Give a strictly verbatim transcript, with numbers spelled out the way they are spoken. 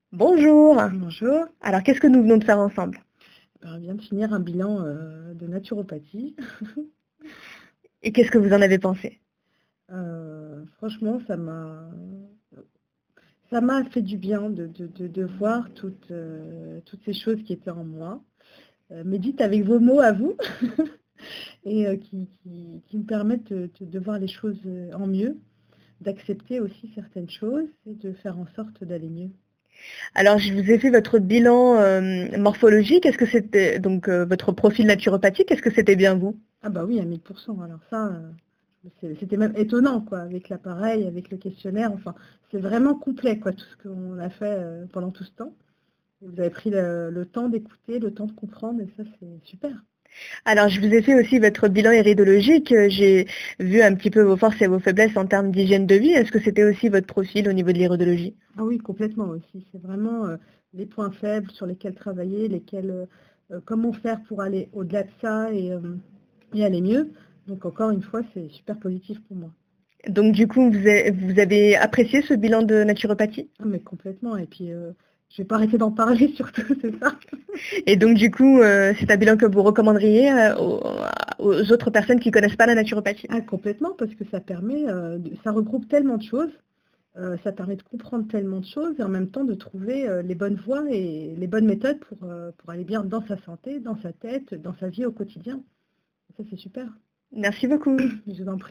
Bonjour. Bonjour. Alors, qu'est-ce que nous venons de faire ensemble? Alors, on vient de finir un bilan euh, de naturopathie. Et qu'est-ce que vous en avez pensé? Euh, franchement, ça m'a ça m'a fait du bien de, de, de, de voir toutes, euh, toutes ces choses qui étaient en moi. Euh, mais dites avec vos mots à vous, et euh, qui, qui, qui me permettent de, de, de voir les choses en mieux, d'accepter aussi certaines choses et de faire en sorte d'aller mieux. Alors, je vous ai fait votre bilan euh, morphologique. Est-ce que c'était donc euh, votre profil naturopathique? Est-ce que c'était bien vous? Ah bah oui, à mille pour cent. Alors ça, euh, c'est- c'était même étonnant, quoi, avec l'appareil, avec le questionnaire. Enfin, c'est vraiment complet, quoi, tout ce qu'on a fait euh, pendant tout ce temps. Et vous avez pris le, le temps d'écouter, le temps de comprendre, et ça, c'est super. Alors, je vous ai fait aussi votre bilan iridologique. Euh, J'ai vu un petit peu vos forces et vos faiblesses en termes d'hygiène de vie. Est-ce que c'était aussi votre profil au niveau de l'iridologie? Ah oui, complètement aussi. C'est vraiment euh, les points faibles sur lesquels travailler, lesquels, euh, euh, comment faire pour aller au-delà de ça et, euh, et aller mieux. Donc encore une fois, c'est super positif pour moi. Donc, du coup, vous avez, vous avez apprécié ce bilan de naturopathie? Ah, mais complètement. Et puis, euh, je vais pas arrêter d'en parler surtout, c'est ça. Et donc, du coup, euh, c'est un bilan que vous recommanderiez euh, aux, aux autres personnes qui connaissent pas la naturopathie? Ah, complètement, parce que ça permet, euh, de- ça regroupe tellement de choses, euh, ça permet de comprendre tellement de choses et en même temps de trouver euh, les bonnes voies et les bonnes méthodes pour, euh, pour aller bien dans sa santé, dans sa tête, dans sa vie au quotidien. Ça, c'est super. Merci beaucoup. Je vous en prie.